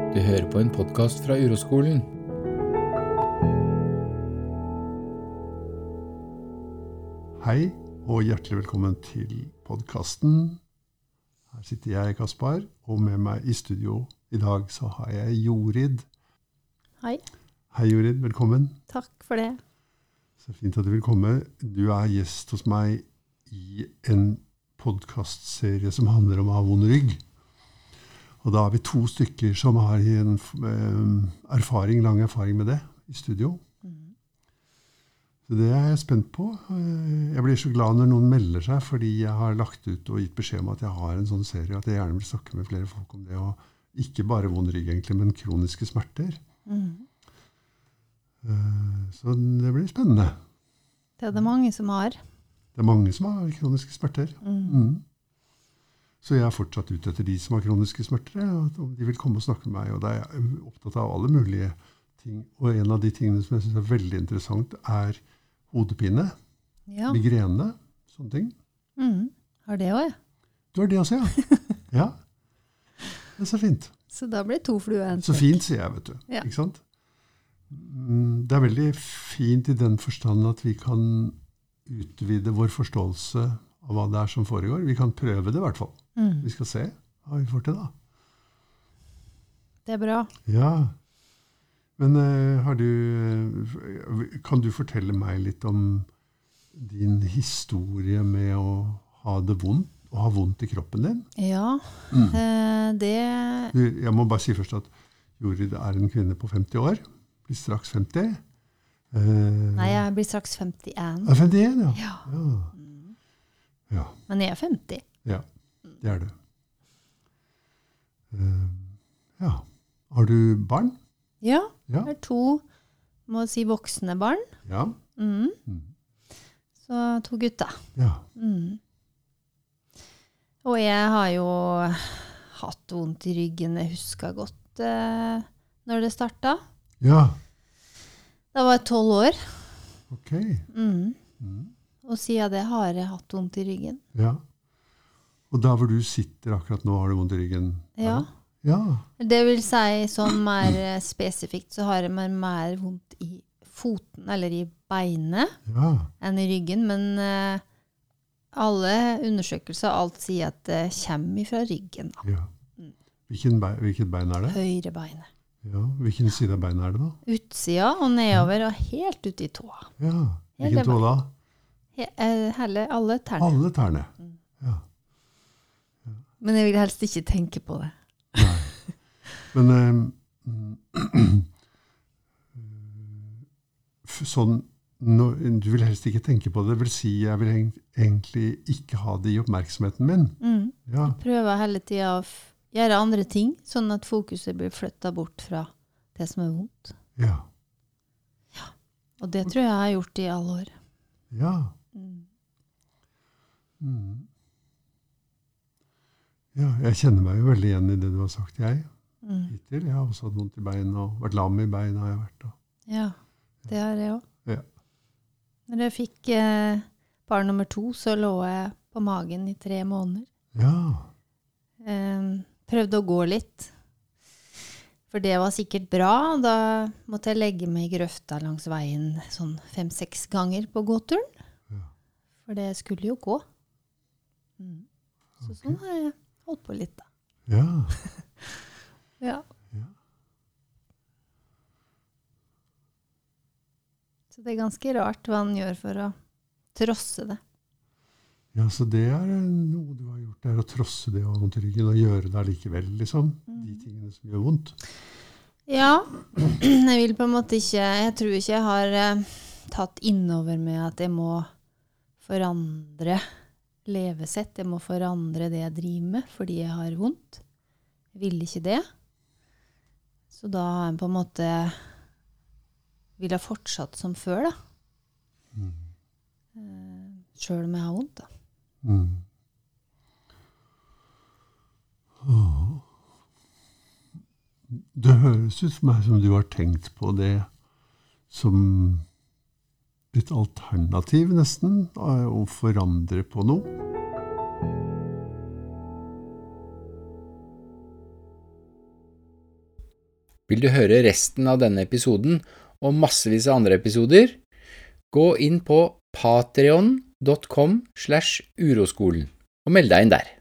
Du hører på en podcast fra Uroskolen. Hei, og hjertelig velkommen til podcasten. Her sitter jeg, Kaspar, og med meg i studio i dag så har jeg Jorid. Hei. Hei, Jorid. Velkommen. Takk for det. Så fint at du vil komme. Du er gjest hos meg i en podcastserie som handler om å ha vond rygg. Og da har vi 2 stykker som har en lang erfaring med det i studio. Så det er jeg spent på. Jeg blir så glad når noen melder seg, fordi jeg har lagt ut og gitt beskjed om at jeg har en sånn serie, at jeg gjerne vil snakke med flere folk om det, og ikke bare vond rygg egentlig, men kroniske smerter. Så det blir spennende. Det er det mange som har. Det er mange som har kroniske smerter. Så jeg er fortsatt ute etter de som har kroniske smerter, om de vil komme og snakke med meg, og da er jeg opptatt av alle mulige ting. Og en av de tingene som jeg synes er veldig interessant er hodepine, migrene, sånne ting. Har det også, ja. Du har det også, ja. Ja, det er så fint. Så da blir 2 fluer en Så fint, sier jeg, vet du. Ja. Ikke sant? Det er veldig fint i den forstand at vi kan utvide vår forståelse av hva det er som foregår. Vi kan prøve det i hvert fall. Vi skal se hva vi får til da. Det er bra. Ja. Men kan du fortelle meg litt om din historie med å ha det vondt, og ha vondt i kroppen din? Ja, det... Jeg må bare si først at Jorid er en kvinne på 50 år, blir straks 50. Nei, jeg blir straks 51. 51, ja. Ja. Ja. Men jeg er 50. Ja, det er det. Ja. Har du barn? Ja, Ja. jeg har 2, må si voksne barn. Ja. Så 2 gutter. Ja. Og jeg har jo hatt vondt i ryggen, jeg husker godt når det startet. Ja. Da var jeg 12 år. Ok. Og siden det har jeg hatt vondt i ryggen. Ja. Og da hvor du sitter akkurat nå, har du vondt i ryggen? Ja. Ja. Det vil si, sånn mer spesifikt, så har jeg mer vondt i foten, eller i beinet, Ja. enn i ryggen. Men alle undersøkelser, alt sier at det kommer fra ryggen. Da. Ja. Hvilket bein er det? Høyre beinet. Ja. Hvilken side av beinet er det da? Utsida og nedover, og helt ut i tåa. Ja. Hele Hvilken tå da? Alle tærne. Alle tærne. Ja. Men jeg vil helst ikke tenke på det. Nei. Men sånn, du vil helst ikke tenke på det, det vil si jeg vil egentlig ikke ha det i oppmerksomheten min. Ja. Prøver hele tiden å gjøre andre ting, sånn at fokuset blir flyttet bort fra det som er vondt. Ja. Og det tror jeg jeg har gjort i alle år. Ja. Ja, jeg kjenner meg jo veldig igjen i det du har sagt, jeg. Hittil. Jeg har også hatt vondt i bein, og vært lam i bein har jeg vært. Ja, det har jeg også. Ja. Når jeg fikk barn nummer 2, så lå jeg på magen i 3 måneder. Ja. Prøvde å gå litt. For det var sikkert bra. Da måtte jeg legge meg i grøfta langs veien sånn 5-6 ganger på gåturen. Ja. For det skulle jo gå. Så sånn har jeg holdt på litt da. Ja. Ja. Ja. Så det er ganske rart hva han gjør for å trosse det. Ja, så det er noe du har gjort, det er å trosse det og ha vondt i ryggen, og gjøre det allikevel, liksom. De tingene som gjør vondt. Ja, jeg vil på en måte ikke, jeg tror ikke jeg har tatt innover med at jeg må forandre levesett, jeg må forandre det jeg driver med, fordi jeg har vondt. Jeg vil ikke det. Så da har jeg på en måte vil jeg fortsatt som før, da. Selv om jeg har vondt, da. Det høres ut for meg som du har tenkt på det som et alternativ nesten, å forandre på noe. Vil du høre resten av denne episoden og massevis av andre episoder? Gå inn på patreon.com/uroskolen og meld deg inn der.